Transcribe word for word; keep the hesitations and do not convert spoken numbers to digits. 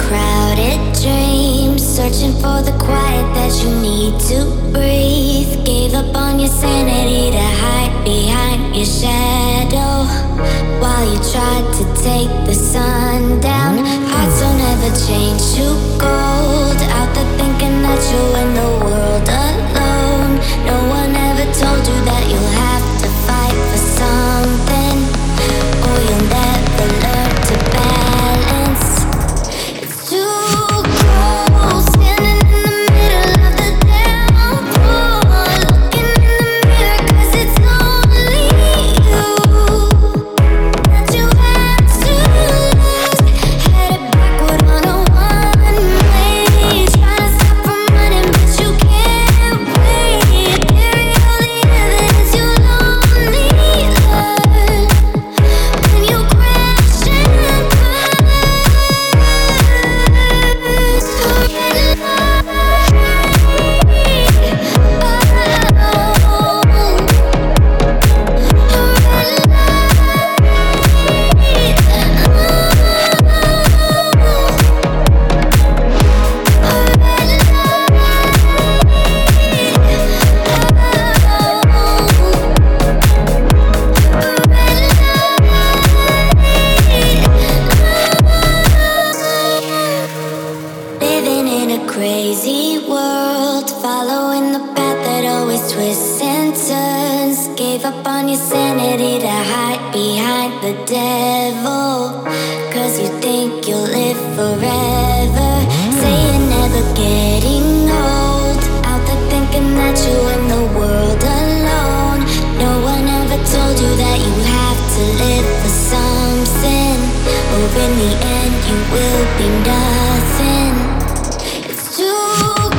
crowded dreams, searching for the quiet that you need to breathe. Gave up on your sanity to hide behind your shadow, while you tried to take the sun down. Hearts don't ever change to gold, out there thinking that you're in the world alone. No one ever told you that you'll have to fight for something, or you'll never learn to balance. It's too cold, standing in the middle of the downpour, looking in the mirror 'cause it's only you that you have to lose. Headed backward on a one-way, trying to stop from running but you can't wait. Bury all the evidence you'll only learn when you crash and burn. Living in a crazy world, following the path that always twists and turns. Gave up on your sanity to hide behind the devil, 'cause you think you'll live forever. Say you're never getting old, out there thinking that you're in the world alone. No one ever told you that you have to live for something, or in the end you will be nothing. It's too